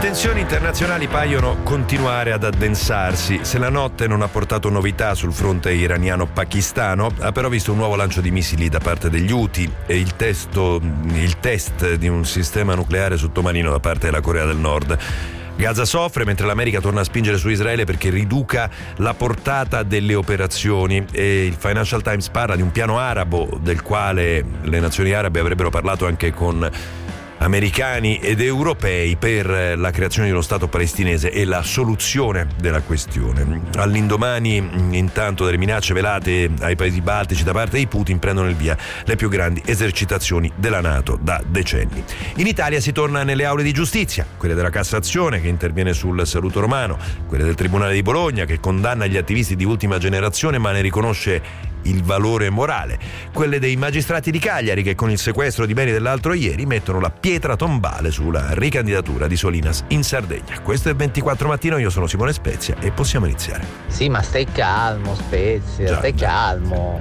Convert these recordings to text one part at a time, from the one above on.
tensioni internazionali paiono continuare ad addensarsi. Se la notte non ha portato novità sul fronte iraniano-pakistano, ha però visto un nuovo lancio di missili da parte degli Houthi e il test di un sistema nucleare sottomarino da parte della Corea del Nord. Gaza soffre mentre l'America torna a spingere su Israele perché riduca la portata delle operazioni, e il Financial Times parla di un piano arabo del quale le nazioni arabe avrebbero parlato anche con americani ed europei per la creazione di uno Stato palestinese e la soluzione della questione. All'indomani, intanto, delle minacce velate ai paesi baltici da parte dei Putin, prendono il via le più grandi esercitazioni della NATO da decenni. In Italia si torna nelle aule di giustizia, quelle della Cassazione che interviene sul saluto romano, quelle del Tribunale di Bologna che condanna gli attivisti di ultima generazione ma ne riconosce il valore morale, quelle dei magistrati di Cagliari che con il sequestro di beni dell'altro ieri mettono la pietra tombale sulla ricandidatura di Solinas in Sardegna. Questo è 24 Mattino, io sono Simone Spezia e possiamo iniziare. Sì, ma stai calmo, Spezia, stai calmo.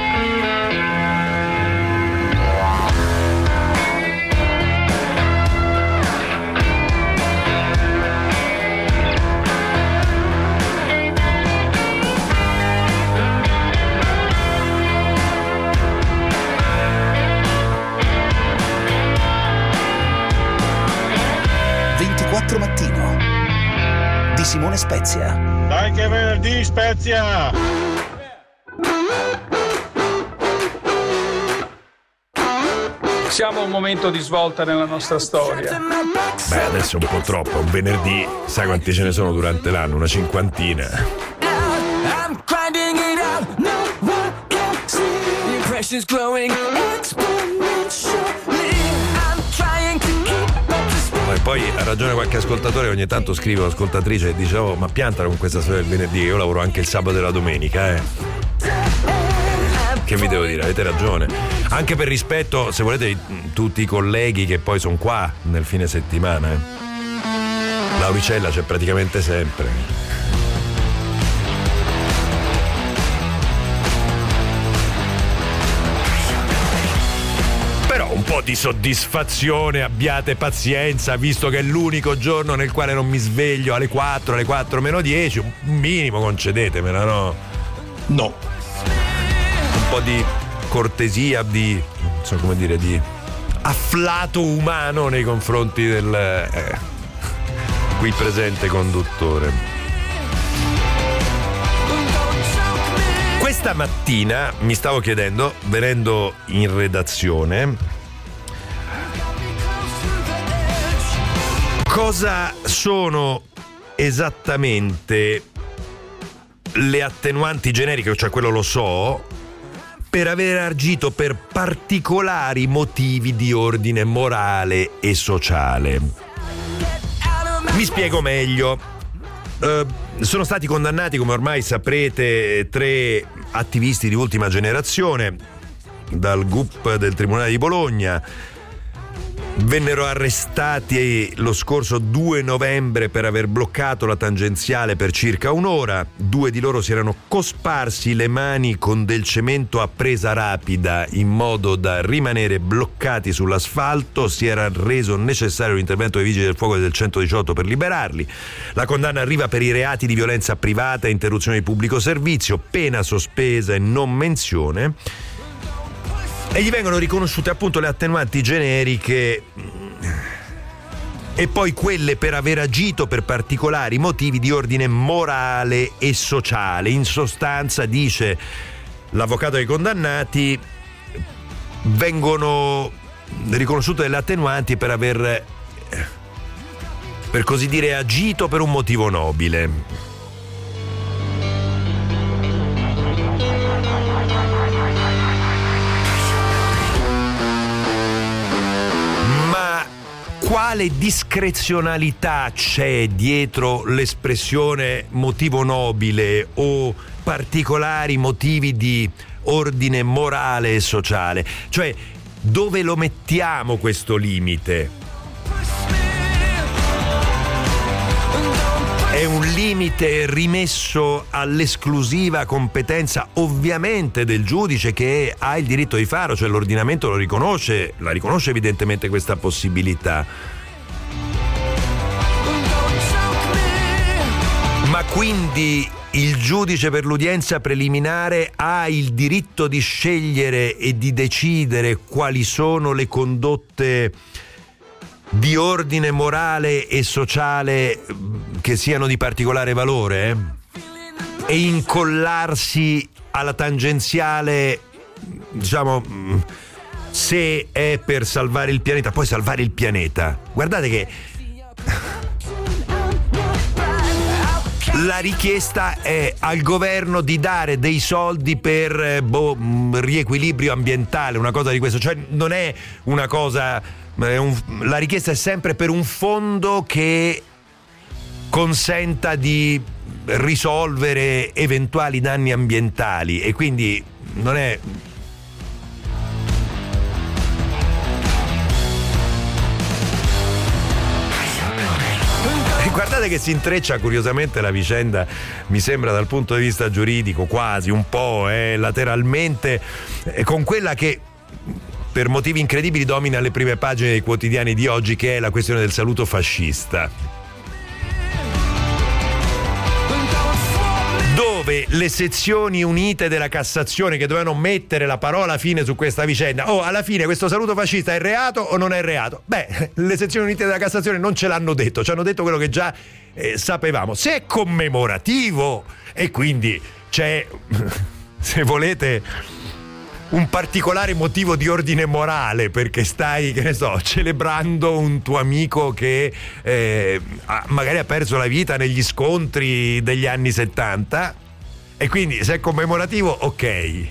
24 Mattino di Simone Spezia. Dai che è venerdì, Spezia! Siamo a un momento di svolta nella nostra storia. Beh, adesso è un po' troppo, un venerdì, sai quanti ce ne sono durante l'anno? Una cinquantina. E poi ha ragione qualche ascoltatore, ogni tanto scrive un'ascoltatrice e dice: oh, ma piantala con questa storia del venerdì, io lavoro anche il sabato e la domenica, Che vi devo dire, avete ragione. Anche per rispetto, se volete, tutti i colleghi che poi sono qua nel fine settimana, Lauricella c'è praticamente sempre. Un po' di soddisfazione, abbiate pazienza, visto che è l'unico giorno nel quale non mi sveglio alle 4 meno 10, un minimo concedetemela, no? No. Un po' di cortesia, di, non so come dire, di afflato umano nei confronti del qui presente conduttore. Questa mattina mi stavo chiedendo, venendo in redazione, cosa sono esattamente le attenuanti generiche, cioè quello lo so, per aver agito per particolari motivi di ordine morale e sociale. Mi spiego meglio. Sono stati condannati, come ormai saprete, 3 attivisti di ultima generazione dal GUP del Tribunale di Bologna. Vennero arrestati lo scorso 2 novembre per aver bloccato la tangenziale per circa un'ora. 2 di loro si erano cosparsi le mani con del cemento a presa rapida in modo da rimanere bloccati sull'asfalto. Si era reso necessario l'intervento dei vigili del fuoco del 118 per liberarli. La condanna arriva per i reati di violenza privata e interruzione di pubblico servizio, pena sospesa e non menzione. E gli vengono riconosciute appunto le attenuanti generiche e poi quelle per aver agito per particolari motivi di ordine morale e sociale. In sostanza, dice l'avvocato dei condannati, vengono riconosciute delle attenuanti per aver, per così dire, agito per un motivo nobile. Quale discrezionalità c'è dietro l'espressione motivo nobile o particolari motivi di ordine morale e sociale? Cioè, dove lo mettiamo questo limite? È un limite rimesso all'esclusiva competenza ovviamente del giudice, che ha il diritto di farlo, cioè l'ordinamento la riconosce evidentemente questa possibilità. Ma quindi il giudice per l'udienza preliminare ha il diritto di scegliere e di decidere quali sono le condotte di ordine morale e sociale che siano di particolare valore e incollarsi alla tangenziale, diciamo, se è per salvare il pianeta. Poi salvare il pianeta, guardate che la richiesta è al governo di dare dei soldi per riequilibrio ambientale, una cosa di questo, cioè non è una cosa, la richiesta è sempre per un fondo che consenta di risolvere eventuali danni ambientali, e quindi non è... Guardate che si intreccia curiosamente la vicenda, mi sembra dal punto di vista giuridico quasi un po' lateralmente, con quella che per motivi incredibili domina le prime pagine dei quotidiani di oggi, che è la questione del saluto fascista, dove le sezioni unite della Cassazione, che dovevano mettere la parola fine su questa vicenda, alla fine questo saluto fascista è reato o non è reato? Beh, le sezioni unite della Cassazione non ce l'hanno detto, ci hanno detto quello che già sapevamo. Se è commemorativo e quindi c'è, se volete, un particolare motivo di ordine morale perché stai, che ne so, celebrando un tuo amico che magari ha perso la vita negli scontri degli anni 70, e quindi se è commemorativo, ok.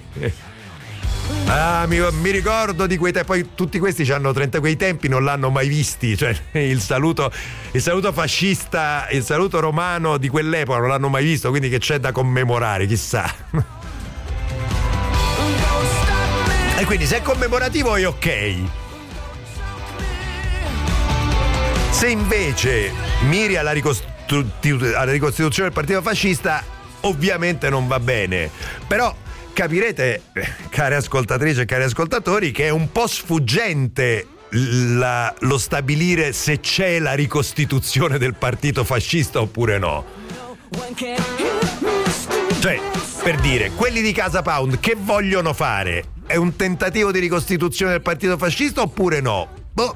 Mi ricordo di quei tempi. Poi tutti questi hanno 30, quei tempi non l'hanno mai visti, cioè il saluto fascista, il saluto romano di quell'epoca non l'hanno mai visto, quindi che c'è da commemorare, chissà. E quindi se è commemorativo è ok. Se invece miri alla ricostituzione del partito fascista, ovviamente non va bene. Però capirete, care ascoltatrici e cari ascoltatori, che è un po' sfuggente lo stabilire se c'è la ricostituzione del partito fascista oppure no. Cioè, per dire, quelli di Casa Pound che vogliono fare? È un tentativo di ricostituzione del partito fascista oppure no? Boh.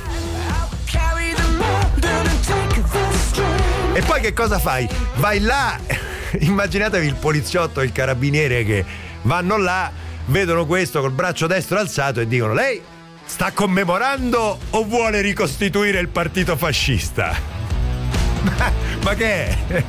E poi che cosa fai? Vai là, immaginatevi il poliziotto e il carabiniere che vanno là, vedono questo col braccio destro alzato e dicono: lei sta commemorando o vuole ricostituire il partito fascista? Ma che è?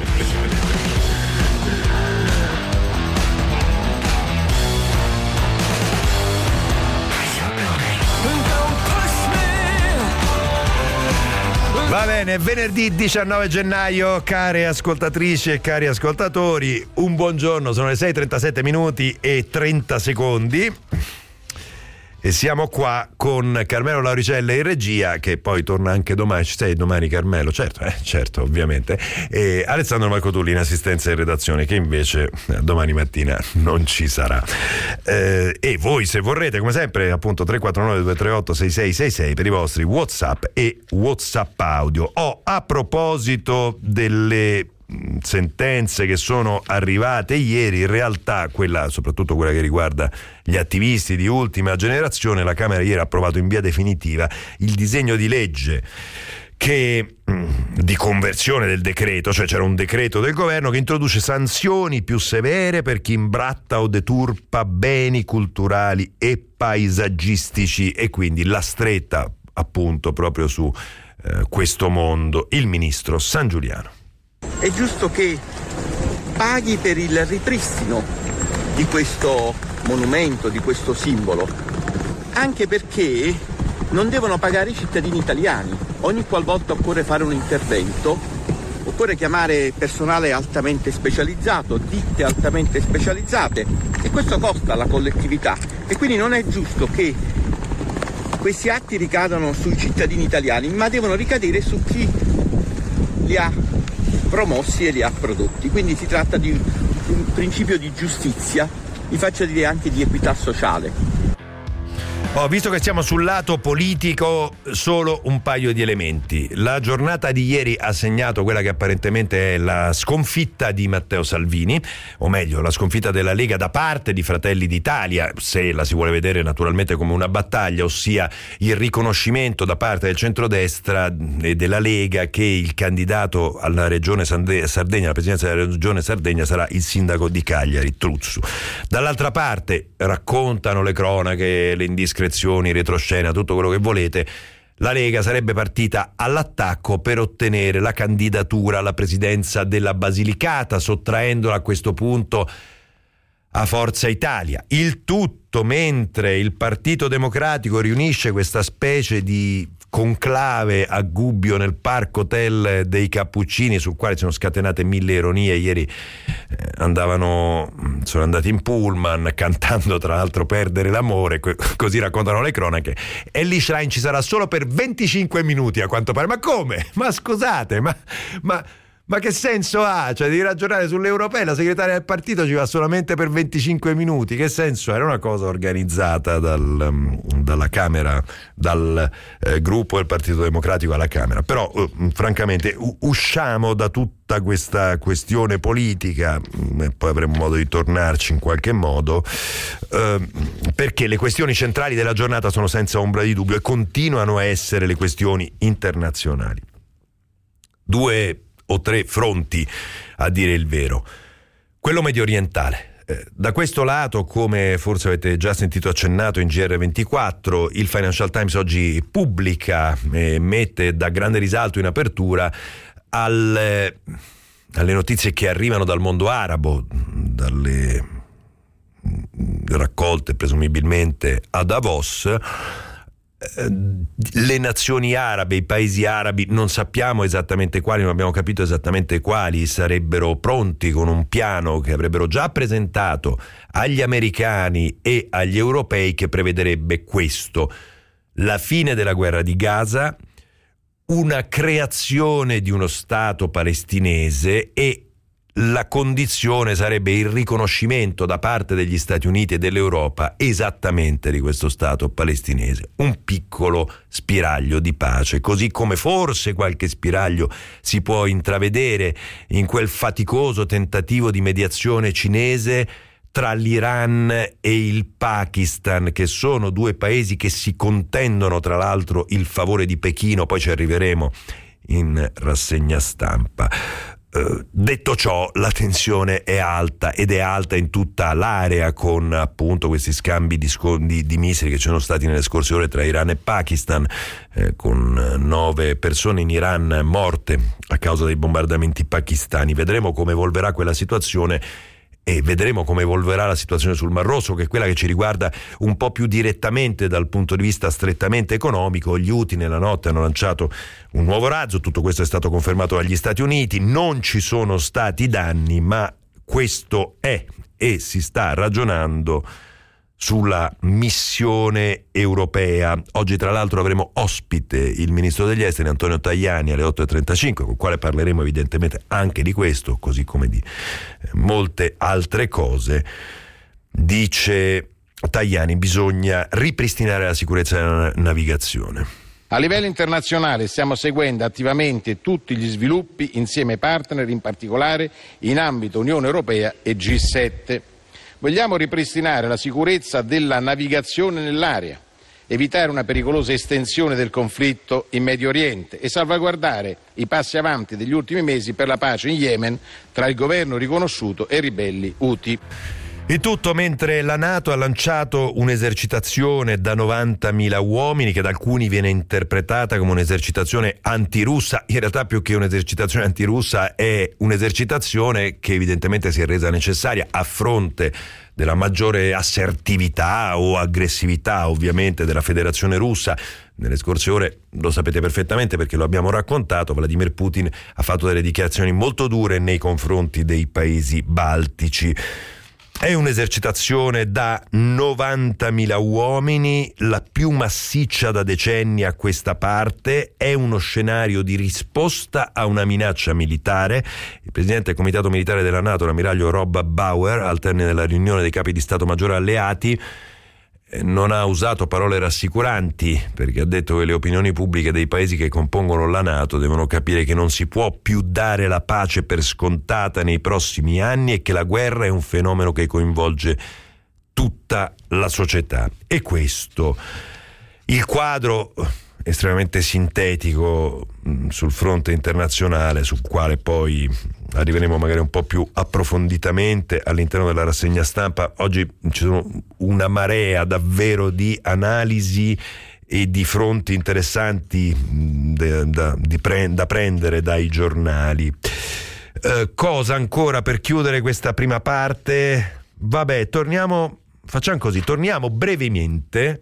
Va bene, venerdì 19 gennaio, care ascoltatrici e cari ascoltatori, un buongiorno, sono le 6:37 minuti e 30 secondi e siamo qua con Carmelo Lauricella in regia, che poi torna anche domani. Ci sei domani, Carmelo? Certo, ovviamente. E Alessandro Marcotulli in assistenza in redazione, che invece domani mattina non ci sarà. E voi, se vorrete, come sempre, appunto 349-238-6666 per i vostri WhatsApp e WhatsApp audio. A proposito delle sentenze che sono arrivate ieri, in realtà soprattutto quella che riguarda gli attivisti di ultima generazione, la Camera ieri ha approvato in via definitiva il disegno di legge di conversione del decreto, cioè c'era un decreto del governo che introduce sanzioni più severe per chi imbratta o deturpa beni culturali e paesaggistici, e quindi la stretta appunto proprio su questo mondo il ministro Sangiuliano. È giusto che paghi per il ripristino di questo monumento, di questo simbolo, anche perché non devono pagare i cittadini italiani. Ogni qualvolta occorre fare un intervento, occorre chiamare personale altamente specializzato, ditte altamente specializzate, e questo costa alla collettività, e quindi non è giusto che questi atti ricadano sui cittadini italiani, ma devono ricadere su chi li ha promossi e li ha prodotti. Quindi si tratta di un principio di giustizia, vi faccio dire anche di equità sociale. Visto che siamo sul lato politico, solo un paio di elementi. La giornata di ieri ha segnato quella che apparentemente è la sconfitta di Matteo Salvini, o meglio, la sconfitta della Lega da parte di Fratelli d'Italia, se la si vuole vedere naturalmente come una battaglia, ossia il riconoscimento da parte del centrodestra e della Lega che il candidato alla regione Sardegna, alla presidenza della regione Sardegna, sarà il sindaco di Cagliari, Truzzu. Dall'altra parte, raccontano le cronache, le indiscrezioni, retroscena, tutto quello che volete, la Lega sarebbe partita all'attacco per ottenere la candidatura alla presidenza della Basilicata, sottraendola a questo punto a Forza Italia. Il tutto mentre il Partito Democratico riunisce questa specie di conclave a Gubbio nel Parco Hotel dei Cappuccini, sul quale sono scatenate 1000 ironie. Ieri sono andati in pullman cantando tra l'altro Perdere l'amore, così raccontano le cronache, e Elly Schlein ci sarà solo per 25 minuti a quanto pare. Ma come? Ma scusate, ma che senso ha? Cioè, devi ragionare sulle europee, la segretaria del partito ci va solamente per 25 minuti. Che senso? Era una cosa organizzata dalla Camera, dal gruppo del Partito Democratico alla Camera. Però, francamente, usciamo da tutta questa questione politica, e poi avremo modo di tornarci in qualche modo, perché le questioni centrali della giornata sono senza ombra di dubbio e continuano a essere le questioni internazionali. 2 o 3 fronti, a dire il vero. Quello mediorientale. Da questo lato, come forse avete già sentito accennato in GR24, il Financial Times oggi pubblica e mette da grande risalto in apertura alle notizie che arrivano dal mondo arabo, dalle raccolte presumibilmente a Davos. Le nazioni arabe, i paesi arabi, non sappiamo esattamente quali, non abbiamo capito esattamente quali, sarebbero pronti con un piano che avrebbero già presentato agli americani e agli europei, che prevederebbe questo: la fine della guerra di Gaza, una creazione di uno Stato palestinese, e la condizione sarebbe il riconoscimento da parte degli Stati Uniti e dell'Europa esattamente di questo Stato palestinese. Un piccolo spiraglio di pace, così come forse qualche spiraglio si può intravedere in quel faticoso tentativo di mediazione cinese tra l'Iran e il Pakistan, che sono 2 paesi che si contendono tra l'altro il favore di Pechino. Poi ci arriveremo in rassegna stampa. Detto ciò, la tensione è alta, ed è alta in tutta l'area, con appunto questi scambi di missili che ci sono stati nelle scorse ore tra Iran e Pakistan, con 9 persone in Iran morte a causa dei bombardamenti pakistani. Vedremo come evolverà quella situazione, e vedremo come evolverà la situazione sul Mar Rosso, che è quella che ci riguarda un po' più direttamente dal punto di vista strettamente economico. Gli Houthi nella notte hanno lanciato un nuovo razzo, tutto questo è stato confermato dagli Stati Uniti, non ci sono stati danni, ma questo è, e si sta ragionando sulla missione europea. Oggi tra l'altro avremo ospite il ministro degli esteri Antonio Tajani alle 8.35, con il quale parleremo evidentemente anche di questo, così come di molte altre cose. Dice Tajani: bisogna ripristinare la sicurezza della navigazione. A livello internazionale stiamo seguendo attivamente tutti gli sviluppi insieme ai partner, in particolare in ambito Unione Europea e G7. Vogliamo ripristinare la sicurezza della navigazione nell'area, evitare una pericolosa estensione del conflitto in Medio Oriente e salvaguardare i passi avanti degli ultimi mesi per la pace in Yemen tra il governo riconosciuto e i ribelli Houthi. Il tutto mentre la NATO ha lanciato un'esercitazione da 90.000 uomini, che da alcuni viene interpretata come un'esercitazione antirussa. In realtà, più che un'esercitazione antirussa, è un'esercitazione che evidentemente si è resa necessaria a fronte della maggiore assertività o aggressività, ovviamente, della Federazione Russa. Nelle scorse ore, lo sapete perfettamente perché lo abbiamo raccontato, Vladimir Putin ha fatto delle dichiarazioni molto dure nei confronti dei paesi baltici. È un'esercitazione da 90.000 uomini, la più massiccia da decenni a questa parte. È uno scenario di risposta a una minaccia militare. Il presidente del Comitato Militare della NATO, l'ammiraglio Rob Bauer, al termine della riunione dei capi di Stato Maggiore alleati, non ha usato parole rassicuranti, perché ha detto che le opinioni pubbliche dei paesi che compongono la NATO devono capire che non si può più dare la pace per scontata nei prossimi anni e che la guerra è un fenomeno che coinvolge tutta la società. E questo, il quadro estremamente sintetico sul fronte internazionale, sul quale poi arriveremo magari un po' più approfonditamente all'interno della rassegna stampa. Oggi ci sono una marea davvero di analisi e di fronti interessanti da prendere dai giornali. Cosa ancora per chiudere questa prima parte? Vabbè, facciamo così, torniamo brevemente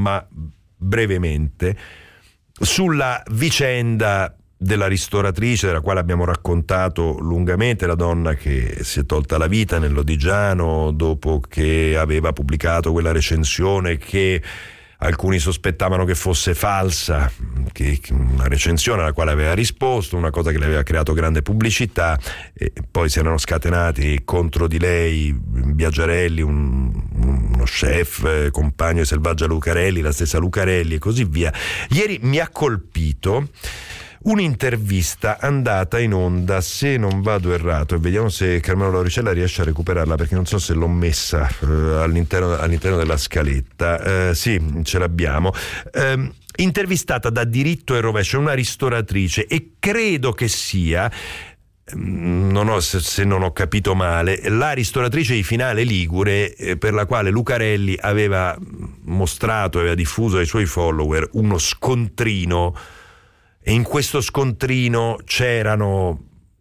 sulla vicenda della ristoratrice, della quale abbiamo raccontato lungamente, la donna che si è tolta la vita nell'Odigiano dopo che aveva pubblicato quella recensione che alcuni sospettavano che fosse falsa, che una recensione alla quale aveva risposto, una cosa che le aveva creato grande pubblicità, e poi si erano scatenati contro di lei Biagiarelli, uno chef, compagno di Selvaggia Lucarelli, la stessa Lucarelli e così via. Ieri mi ha colpito un'intervista andata in onda, se non vado errato, e vediamo se Carmelo Lauricella riesce a recuperarla, perché non so se l'ho messa all'interno della scaletta. Sì, ce l'abbiamo. Intervistata da Diritto e Rovescio, una ristoratrice, e credo che sia, se non ho capito male, la ristoratrice di Finale Ligure, per la quale Lucarelli aveva diffuso ai suoi follower uno scontrino, e in questo scontrino c'erano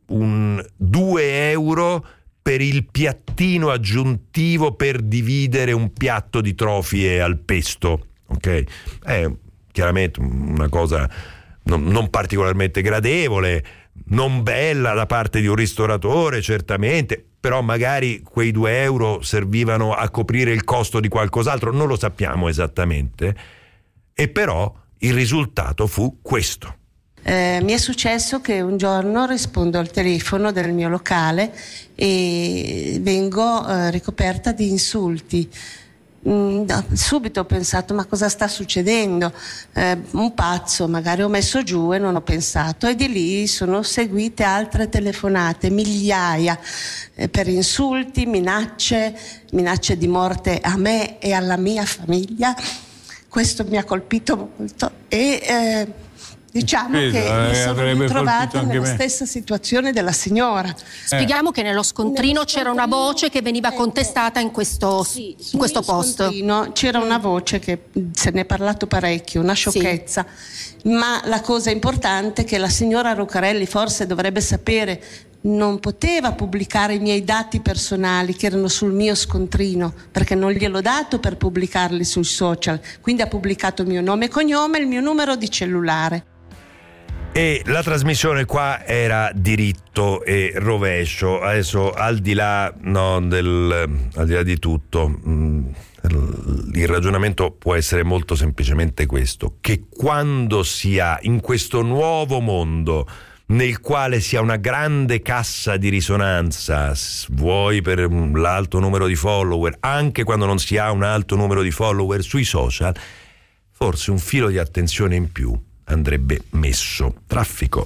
2 euro per il piattino aggiuntivo per dividere un piatto di trofie al pesto. Ok? È chiaramente una cosa non particolarmente gradevole, non bella da parte di un ristoratore, certamente, però magari quei 2 euro servivano a coprire il costo di qualcos'altro, non lo sappiamo esattamente, e però il risultato fu questo. Mi è successo che un giorno rispondo al telefono del mio locale e vengo ricoperta di insulti. Subito ho pensato: ma cosa sta succedendo? Un pazzo, magari ho messo giù e non ho pensato, e di lì sono seguite altre telefonate, migliaia, per insulti, minacce di morte a me e alla mia famiglia. Questo mi ha colpito molto e diciamo che mi sono ritrovata nella stessa situazione della signora. Spieghiamo che nello scontrino c'era una voce che veniva contestata in questo post. C'era una voce che se ne è parlato parecchio, una sciocchezza, ma la cosa importante è che la signora Lucarelli forse dovrebbe sapere: non poteva pubblicare i miei dati personali che erano sul mio scontrino, perché non gliel'ho dato per pubblicarli sui social, quindi ha pubblicato il mio nome e cognome e il mio numero di cellulare. E la trasmissione qua era Diritto e Rovescio. Adesso al di là di tutto, il ragionamento può essere molto semplicemente questo: che quando si ha in questo nuovo mondo nel quale si ha una grande cassa di risonanza, vuoi per l'alto numero di follower, anche quando non si ha un alto numero di follower sui social, forse un filo di attenzione in più andrebbe messo. Traffico.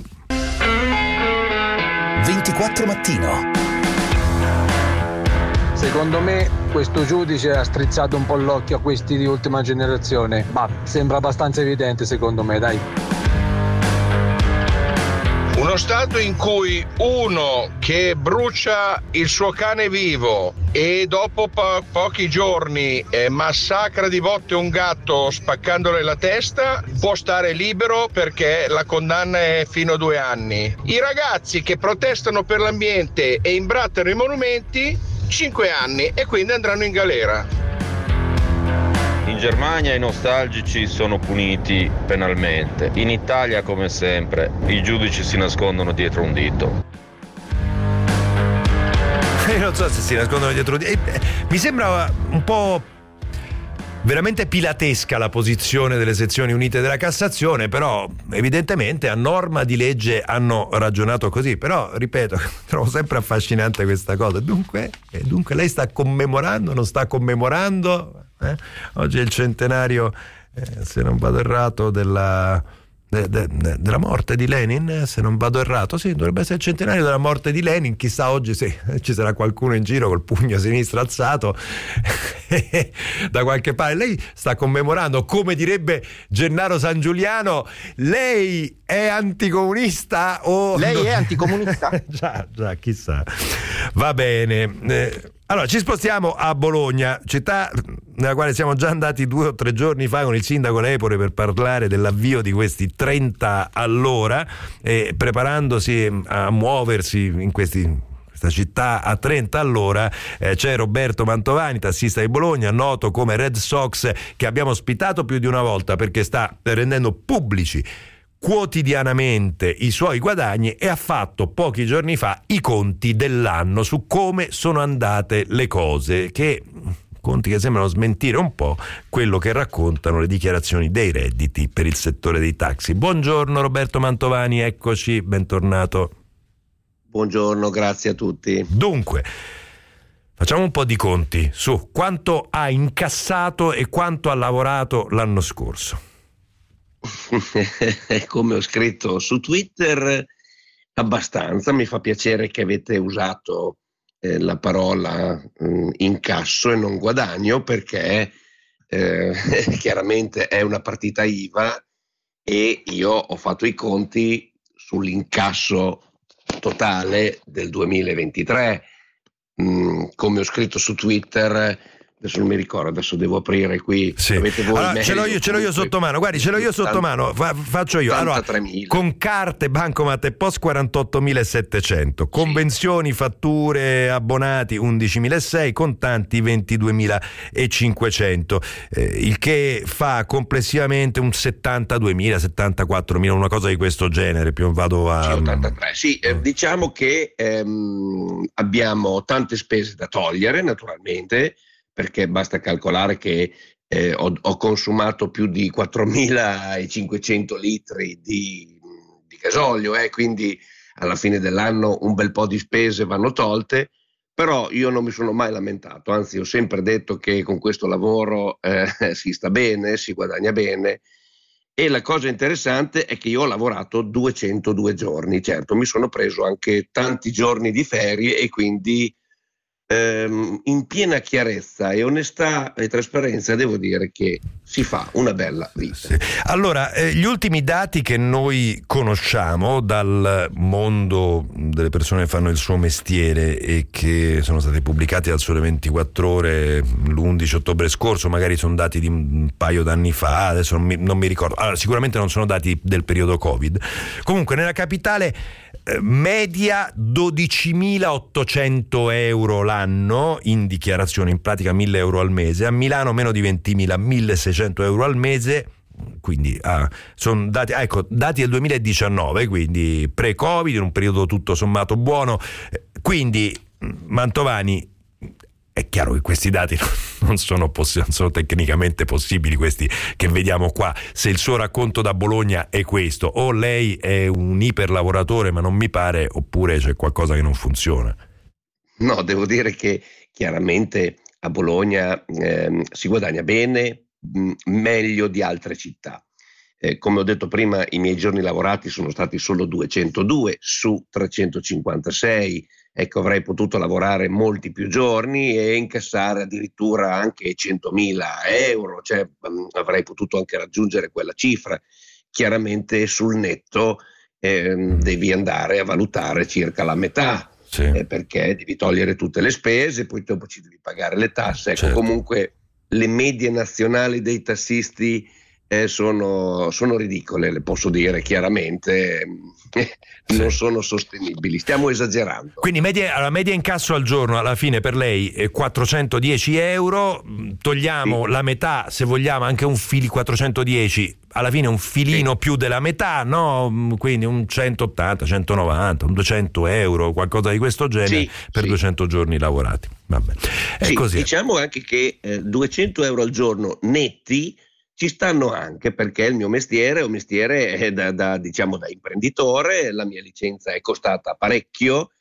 24 Mattino. Secondo me questo giudice ha strizzato un po' l'occhio a questi di ultima generazione, ma sembra abbastanza evidente secondo me, dai. Uno stato in cui uno che brucia il suo cane vivo e dopo pochi giorni massacra di botte un gatto spaccandole la testa può stare libero, perché la condanna è fino a 2 anni. I ragazzi che protestano per l'ambiente e imbrattano i monumenti, 5 anni, e quindi andranno in galera. In Germania i nostalgici sono puniti penalmente. In Italia, come sempre, i giudici si nascondono dietro un dito. Non so se si nascondono dietro un dito. Mi sembra un po' veramente pilatesca la posizione delle sezioni unite della Cassazione, però evidentemente a norma di legge hanno ragionato così. Però, ripeto, trovo sempre affascinante questa cosa. Dunque lei sta commemorando, non sta commemorando? Oggi è il centenario, se non vado errato, della morte di Lenin, se non vado errato, sì, dovrebbe essere il centenario della morte di Lenin. Chissà oggi se ci sarà qualcuno in giro col pugno sinistro alzato da qualche parte. Lei sta commemorando, come direbbe Gennaro San Giuliano, lei è anticomunista o lei è anticomunista? già, chissà. Va bene. Allora, ci spostiamo a Bologna, città nella quale siamo già andati 2 o 3 giorni fa con il sindaco Lepore per parlare dell'avvio di questi 30 all'ora, preparandosi a muoversi in questa città a 30 all'ora. C'è Roberto Mantovani, tassista di Bologna, noto come Red Sox, che abbiamo ospitato più di una volta perché sta rendendo pubblici quotidianamente i suoi guadagni e ha fatto pochi giorni fa i conti dell'anno su come sono andate le cose, conti che sembrano smentire un po' quello che raccontano le dichiarazioni dei redditi per il settore dei taxi. Buongiorno Roberto Mantovani, eccoci, bentornato. Buongiorno, grazie a tutti. Dunque, facciamo un po' di conti su quanto ha incassato e quanto ha lavorato l'anno scorso. Come ho scritto su Twitter, abbastanza. Mi fa piacere che avete usato la parola incasso e non guadagno, perché chiaramente è una partita IVA e io ho fatto i conti sull'incasso totale del 2023. Come ho scritto su Twitter, adesso non mi ricordo, adesso devo aprire qui. Sì. Avete voi allora, ce l'ho io sotto mano, guardi, ce l'ho io sotto mano, faccio io. Allora, con carte, bancomat e POS 48.700, convenzioni, fatture, abbonati 11.600, contanti 22.500, il che fa complessivamente un 72.000, 74.000, una cosa di questo genere, più vado a... 83. Sì, diciamo che abbiamo tante spese da togliere, naturalmente, perché basta calcolare che ho consumato più di 4.500 litri di gasolio, quindi alla fine dell'anno un bel po' di spese vanno tolte, però io non mi sono mai lamentato, anzi ho sempre detto che con questo lavoro si sta bene, si guadagna bene, e la cosa interessante è che io ho lavorato 202 giorni, certo mi sono preso anche tanti giorni di ferie e quindi in piena chiarezza e onestà e trasparenza devo dire che si fa una bella vita. Sì. Allora, gli ultimi dati che noi conosciamo dal mondo delle persone che fanno il suo mestiere e che sono stati pubblicati dal Sole 24 Ore l'11 ottobre scorso, magari sono dati di un paio d'anni fa, adesso non mi ricordo. Allora, sicuramente non sono dati del periodo Covid. Comunque nella capitale media 12.800 euro l'anno in dichiarazione, in pratica 1.000 euro al mese. A Milano meno di 20.000, 1.600 euro al mese. Quindi sono dati, dati del 2019, quindi pre-Covid, in un periodo tutto sommato buono. Quindi Mantovani, è chiaro che questi dati non sono tecnicamente possibili, questi che vediamo qua. Se il suo racconto da Bologna è questo, o lei è un iperlavoratore ma non mi pare, oppure c'è qualcosa che non funziona. No, devo dire che chiaramente a Bologna si guadagna bene, meglio di altre città. Come ho detto prima, i miei giorni lavorati sono stati solo 202 su 356. Ecco, avrei potuto lavorare molti più giorni e incassare addirittura anche 100.000 euro, cioè avrei potuto anche raggiungere quella cifra. Chiaramente sul netto devi andare a valutare circa la metà, sì. Perché devi togliere tutte le spese, poi dopo ci devi pagare le tasse. Ecco, certo. Comunque le medie nazionali dei tassisti sono ridicole, le posso dire chiaramente, non sono sostenibili, stiamo esagerando. Quindi la media incasso al giorno alla fine per lei è 410 euro, togliamo sì. La metà, se vogliamo anche un 410, alla fine un filino sì. Più della metà, no? Quindi un 180, 190, un 200 euro, qualcosa di questo genere, sì, per sì. 200 giorni lavorati. Vabbè. È sì, così. Diciamo anche che 200 euro al giorno netti ci stanno anche, perché il mio mestiere è un mestiere da imprenditore, la mia licenza è costata parecchio,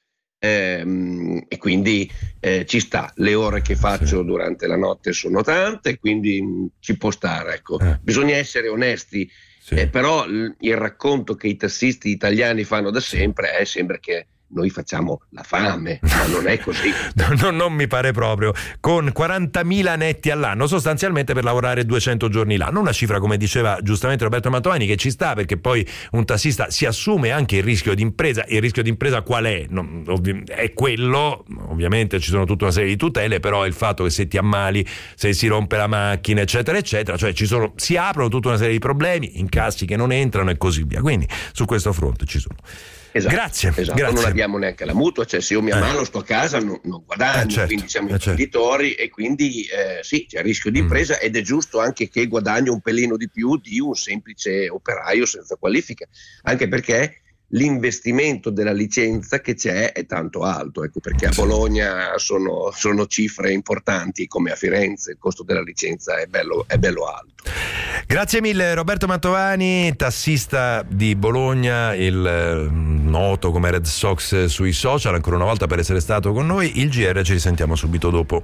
e quindi ci sta. Le ore che faccio durante la notte sono tante, quindi ci può stare, ecco. Bisogna essere onesti, però il racconto che i tassisti italiani fanno da sempre è sempre che noi facciamo la fame, ma non è così. Non mi pare proprio. Con 40.000 netti all'anno, sostanzialmente per lavorare 200 giorni l'anno, una cifra, come diceva giustamente Roberto Mantovani, che ci sta, perché poi un tassista si assume anche il rischio di impresa. Il rischio di impresa qual è? È quello, ovviamente ci sono tutta una serie di tutele, però è il fatto che se ti ammali, se si rompe la macchina, eccetera eccetera, cioè si aprono tutta una serie di problemi, incassi che non entrano e così via. Quindi su questo fronte ci sono. Esatto, grazie. Non abbiamo neanche la mutua, cioè se io mi ammalo sto a casa non guadagno, certo, quindi siamo imprenditori e quindi sì, c'è il rischio di impresa ed è giusto anche che guadagni un pelino di più di un semplice operaio senza qualifica, anche perché l'investimento della licenza che c'è è tanto alto, ecco perché a Bologna sono cifre importanti, come a Firenze il costo della licenza è bello alto. Grazie mille Roberto Mantovani, tassista di Bologna, il noto come Red Sox sui social, ancora una volta per essere stato con noi. Il GR ci risentiamo subito dopo.